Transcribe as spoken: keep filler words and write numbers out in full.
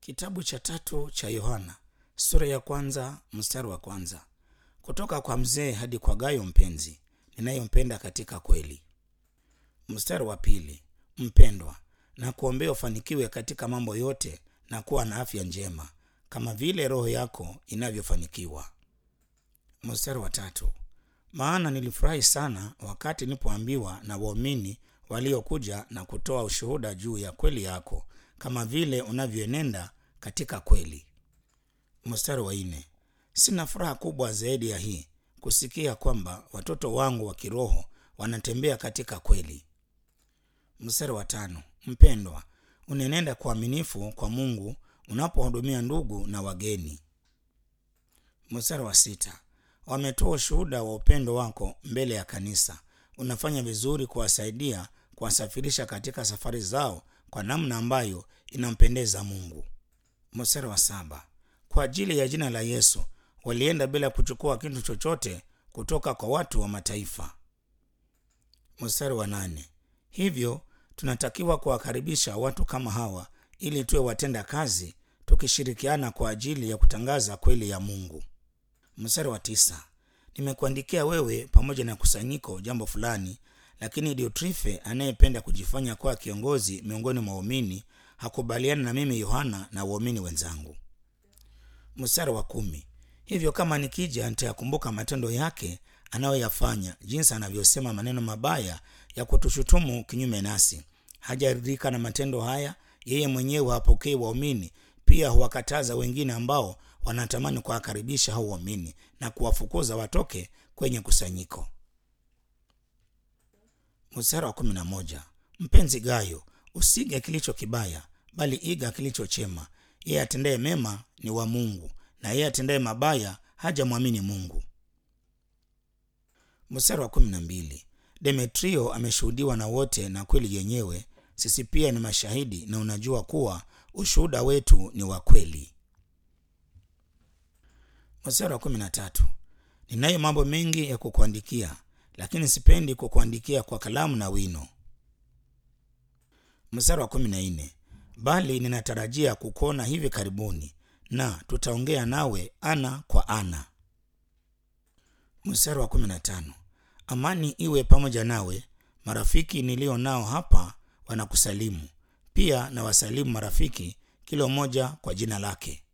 Kitabu cha tatu cha Yohana, sura ya kwanza, mstari wa kwanza. Kutoka kwa mzee hadi kwa Gayo mpenzi, ninayempenda katika kweli. Mstari wa pili. Mpendwa, na kuombea ufanikiwe katika mambo yote na kuwa na afya njema, kama vile roho yako inavyofanikiwa. Mstari wa tatu. Maana nilifurahi sana wakati nilipoambiwa na waumini waliokuja na kutoa ushuhuda juu ya kweli yako, kama vile unavyoenenda katika kweli. Mstari wa nne. Sina furaha kubwa zaidi ya hii, kusikia kwamba watoto wangu wa kiroho wanatembea katika kweli. Mstari wa tano. Mpendwa, unenenda kwa uaminifu kwa Mungu unapohudumia ndugu na wageni. Mstari wa sita. Wametoa ushuhuda wa upendo wako mbele ya kanisa. Unafanya vizuri kuwasaidia kuwasafirisha katika safari zao kwa namna ambayo inampendeza Mungu. Mstari wa saba. Kwa ajili ya jina la Yesu walienda bila kuchukua kitu chochote kutoka kwa watu wa mataifa. Mstari wa nane. Hivyo tunatakiwa kuwakaribisha watu kama hawa ili tuwe watenda kazi, tukishirikiana kwa ajili ya kutangaza kweli ya Mungu. Mstari wa tisa. Nimekuandikia wewe pamoja na kusanyiko jambo fulani, lakini Diotrife anayependa kujifanya kuwa kiongozi miongoni mwa waumini hakubaliana na mimi Yohana na waumini wenzangu. Mstari wa kumi. Hivyo kama nikija nitayakumbuka matendo yake anayoyafanya, jinsi anavyosema maneno mabaya ya kutushutumu kinyume nasi. Hajaridhika na matendo haya, yeye mwenyewe hapokei waumini, pia huwakataza wengine ambao wanatamani kuwakaribisha hao waumini na kuwafukuza watoke kwenye kusanyiko. Mstari wa kumi na moja. Mpenzi Gayo, usige kilicho kibaya, bali iga kilicho chema. Yeye atendaye mema ni wa Mungu, na yeye atendaye mabaya hajamwamini Mungu. Mstari wa kumi na mbili. Demetrio ameshuhudiwa na wote na kweli yenyewe, sisi pia ni mashahidi, na unajua kuwa ushuhuda wetu ni wa kweli. Mstari wa kumi na tatu. Ninayo mambo mengi ya kukuandikia, lakini sipendi kukuandikia kwa kalamu na wino. Mstari wa kumi na nne. Bali ninatarajia kukuona hivi karibuni, na tutaongea nawe ana kwa ana. Mstari wa kumi na tano. Amani iwe pamoja nawe. Marafiki nilio nao hapa wanakusalimu. Pia na wasalimu marafiki, kila mmoja kwa jina lake.